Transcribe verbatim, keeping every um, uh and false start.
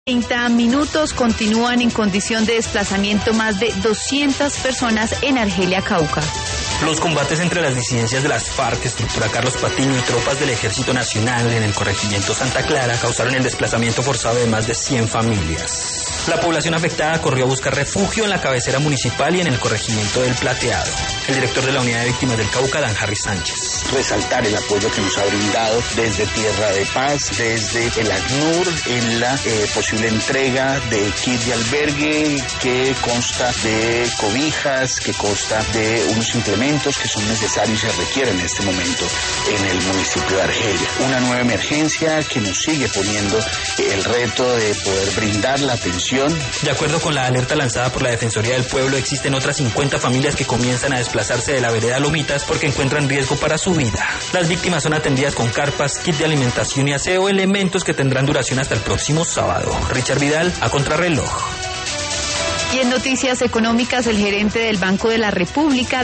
treinta minutos continúan en condición de desplazamiento más de doscientas personas en Argelia, Cauca. Los combates entre las disidencias de las FARC, estructura Carlos Patiño y tropas del Ejército Nacional en el corregimiento Santa Clara causaron el desplazamiento forzado de más de cien familias. La población afectada corrió a buscar refugio en la cabecera municipal y en el corregimiento del Plateado. El director de la Unidad de Víctimas del Cauca, Dan Harry Sánchez. Resaltar el apoyo que nos ha brindado desde Tierra de Paz, desde el ACNUR, en la eh, posible entrega de kit de albergue que consta de cobijas, que consta de unos implementos que son necesarios y se requieren en este momento en el municipio de Argelia. Una nueva emergencia que nos sigue poniendo el reto de poder brindar la atención. De acuerdo con la alerta lanzada por la Defensoría del Pueblo, existen otras cincuenta familias que comienzan a desplazarse de la vereda Lomitas porque encuentran riesgo para su vida. Las víctimas son atendidas con carpas, kit de alimentación y aseo, elementos que tendrán duración hasta el próximo sábado. Richard Vidal, a contrarreloj. Y en noticias económicas, el gerente del Banco de la República